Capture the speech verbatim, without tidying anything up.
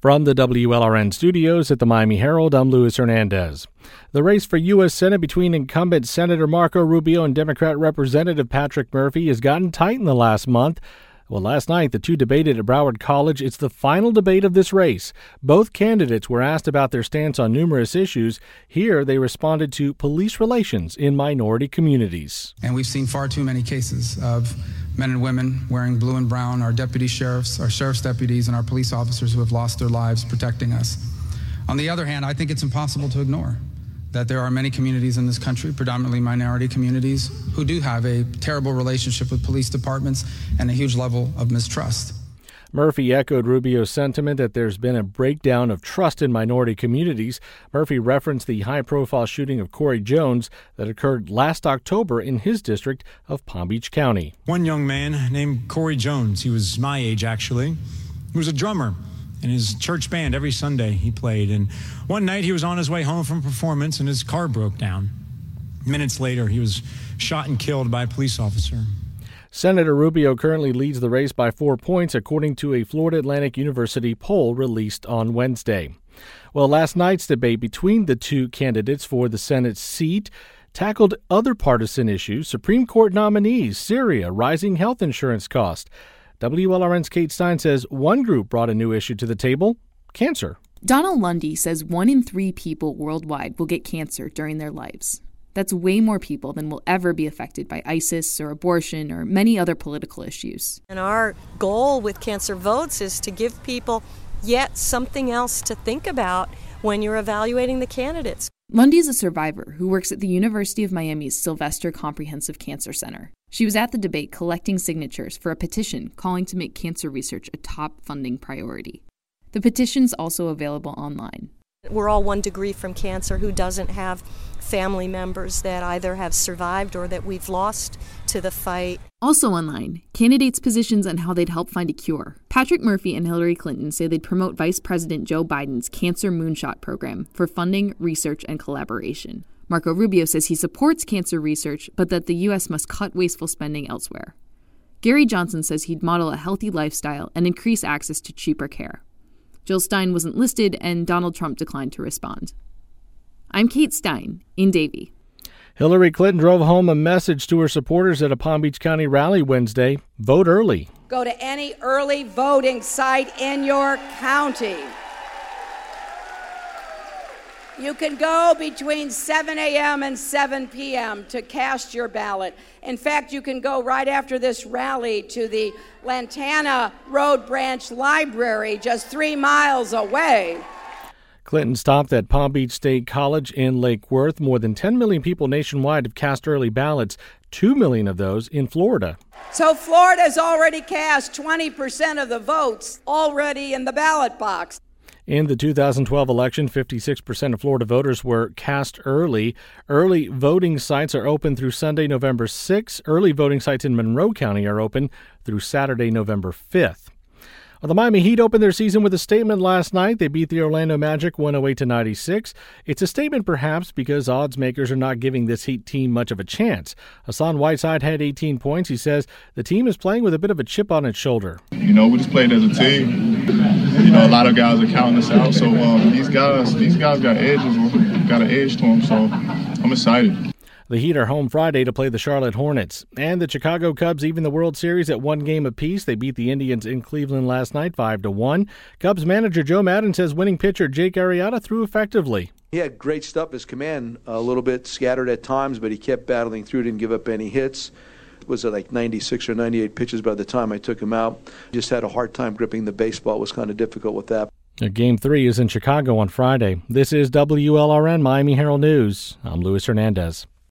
From the W L R N studios at the Miami Herald, I'm Luis Hernandez. The race for U S Senate between incumbent Senator Marco Rubio and Democrat Representative Patrick Murphy has gotten tight in the last month. Well, last night, the two debated at Broward College. It's the final debate of this race. Both candidates were asked about their stance on numerous issues. Here, they responded to police relations in minority communities. And we've seen far too many cases of men and women wearing blue and brown, our deputy sheriffs, our sheriff's deputies, and our police officers who have lost their lives protecting us. On the other hand, I think it's impossible to ignore that there are many communities in this country, predominantly minority communities, who do have a terrible relationship with police departments and a huge level of mistrust. Murphy echoed Rubio's sentiment that there's been a breakdown of trust in minority communities. Murphy referenced the high-profile shooting of Corey Jones that occurred last October in his district of Palm Beach County. One young man named Corey Jones, he was my age actually, he was a drummer in his church band. Every Sunday he played, and one night he was on his way home from performance and his car broke down. Minutes later, he was shot and killed by a police officer. Senator Rubio currently leads the race by four points, according to a Florida Atlantic University poll released on Wednesday. Well, last night's debate between the two candidates for the Senate seat tackled other partisan issues: Supreme Court nominees, Syria, rising health insurance costs. W L R N's Kate Stein says one group brought a new issue to the table: cancer. Donald Lundy says one in three people worldwide will get cancer during their lives. That's way more people than will ever be affected by ISIS or abortion or many other political issues. And our goal with Cancer Votes is to give people yet something else to think about when you're evaluating the candidates. Lundy is a survivor who works at the University of Miami's Sylvester Comprehensive Cancer Center. She was at the debate collecting signatures for a petition calling to make cancer research a top funding priority. The petition's also available online. We're all one degree from cancer. Who doesn't have family members that either have survived or that we've lost to the fight? Also online, candidates' positions on how they'd help find a cure. Patrick Murphy and Hillary Clinton say they'd promote Vice President Joe Biden's Cancer Moonshot program for funding, research, and collaboration. Marco Rubio says he supports cancer research, but that the U S must cut wasteful spending elsewhere. Gary Johnson says he'd model a healthy lifestyle and increase access to cheaper care. Jill Stein wasn't listed, and Donald Trump declined to respond. I'm Kate Stein in Davie. Hillary Clinton drove home a message to her supporters at a Palm Beach County rally Wednesday: vote early. Go to any early voting site in your county. You can go between seven a.m. and seven p.m. to cast your ballot. In fact, you can go right after this rally to the Lantana Road Branch Library, just three miles away. Clinton stopped at Palm Beach State College in Lake Worth. More than ten million people nationwide have cast early ballots, two million of those in Florida. So Florida's already cast twenty percent of the votes already in the ballot box. In the two thousand twelve election, fifty-six percent of Florida voters were cast early. Early voting sites are open through Sunday, November sixth. Early voting sites in Monroe County are open through Saturday, November fifth. Well, the Miami Heat opened their season with a statement last night. They beat the Orlando Magic one oh eight to ninety-six. It's a statement perhaps because odds makers are not giving this Heat team much of a chance. Hassan Whiteside had eighteen points. He says the team is playing with a bit of a chip on its shoulder. You know, we just played as a team. You know, a lot of guys are counting us out. So um, these guys, these guys got edges, got an edge to them. So I'm excited. The Heat are home Friday to play the Charlotte Hornets. And the Chicago Cubs even the World Series at one game apiece. They beat the Indians in Cleveland last night five to one. Cubs manager Joe Maddon says winning pitcher Jake Arrieta threw effectively. He had great stuff. His command a little bit scattered at times, but he kept battling through, didn't give up any hits. Was it like ninety-six or ninety-eight pitches by the time I took him out? Just had a hard time gripping the baseball. It was kind of difficult with that. Game three is in Chicago on Friday. This is W L R N Miami Herald News. I'm Luis Hernandez.